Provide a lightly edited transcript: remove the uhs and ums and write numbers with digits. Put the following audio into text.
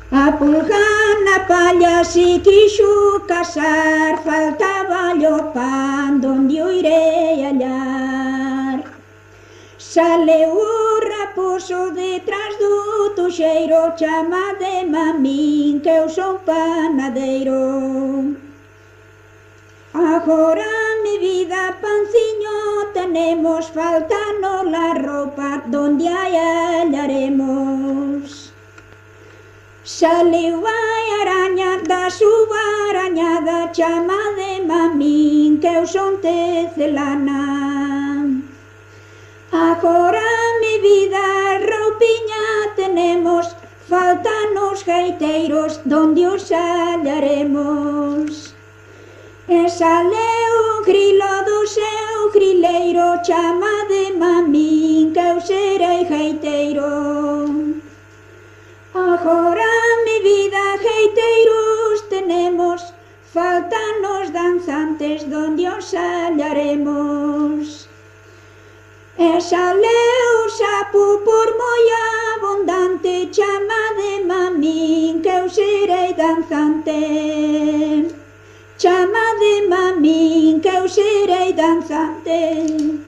A pulgar na palla si quixo casar, faltaba o pan donde o irei hallar. Saleu o raposo detrás do toxeiro, chamademe a min que eu son panadeiro. Agora, mi vida, panciño tenemos, faltanos la ropa donde hallaremos. Saliu a araña da súa arañada, chamademe a min que eu son tecelana. Agora, mi vida, roupiña tenemos, faltanos geiteiros donde os hallaremos. E saleu o grilo do seu grileiro, chamademe a min que eu serei geiteiro. Agora, mi vida, geiteiros tenemos, faltanos danzantes donde os hallaremos. E saleu o sapo por moi abundante, chamademe a min que eu serei danzante. Chamademe a min que eu serei danzante.